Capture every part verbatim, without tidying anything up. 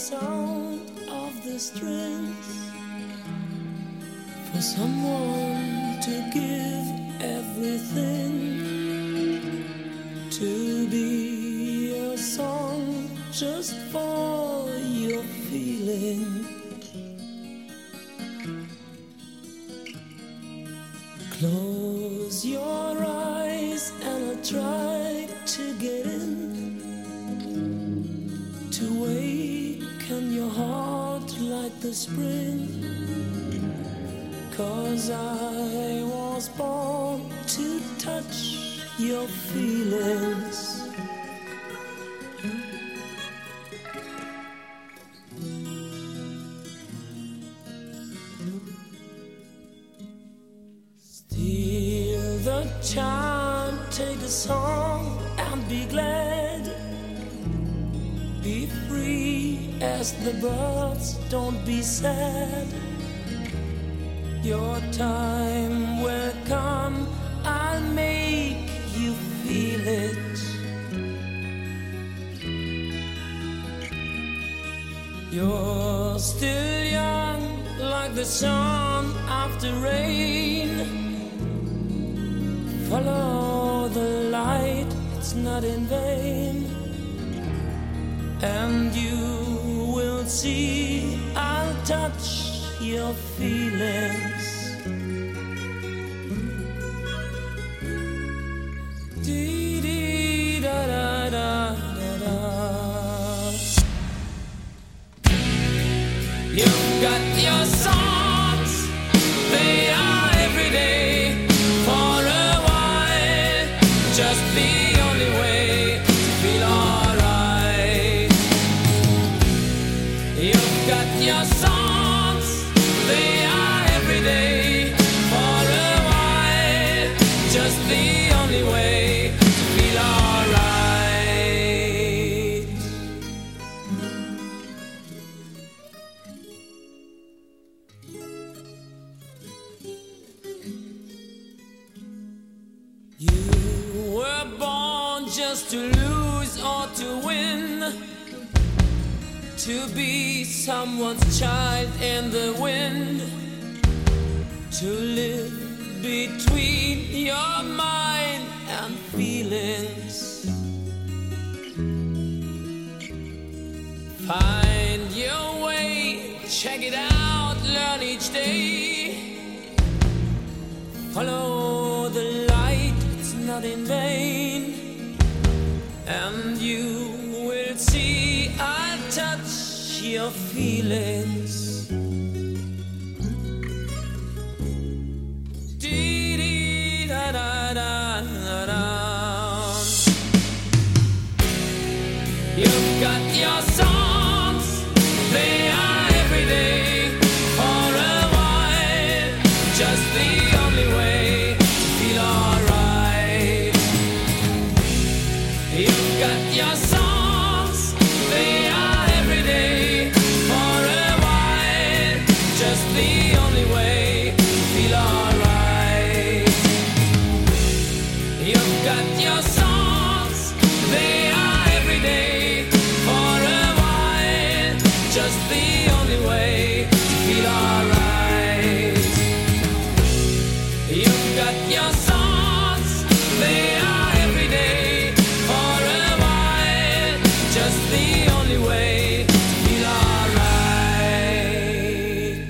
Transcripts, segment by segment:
sound of the strings for someone to give everything, to be a song just for your feeling. Close your eyes and I'll try to get in, to waken your heart like the spring. 'Cause I was born to touch your feelings. Steal the chime, take the song and be glad. Be free as the birds, don't be sad. Your time will come, I'll make you feel it. You're still young, like the sun after rain. Follow the light, it's not in vain. And you will see I'll touch your feelings. Dee dee da da da da da. You've got your songs, they are every day. For a while, just the only way to feel alright. You've got your songs, they are every day. For a while, just the only way to feel alright. You were born just to lose or to win, to be someone's child in the wind, to live between your mind and feelings. Find your way, check it out, learn each day. Follow the light, it's not in vain. And you will see I'll touch your feelings. Dee dee da da da da da. You've got your songs, they are every day. For a while, just the only way to feel alright. You've got your songs, they are every day. For a while, just the only way to feel alright. You've got your songs, they are every day. For a while, just the only way to feel alright. You've got your songs, they are every day. For a while, just the only way to feel alright.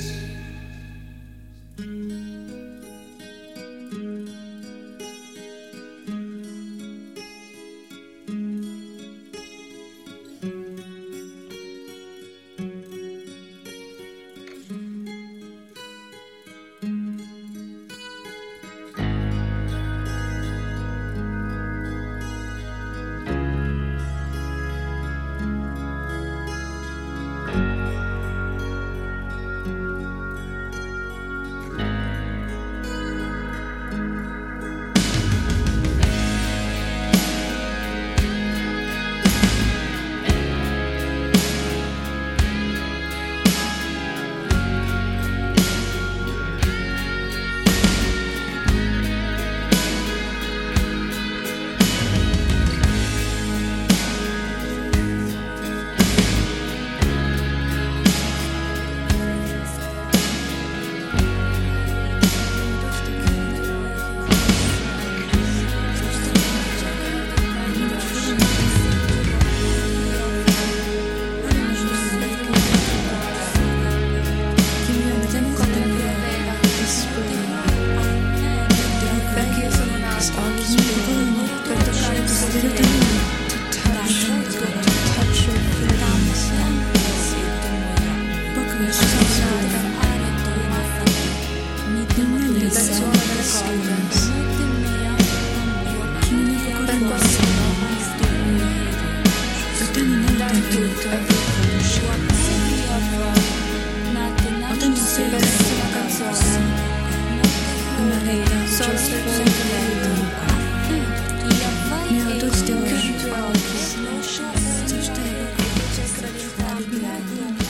Thank you.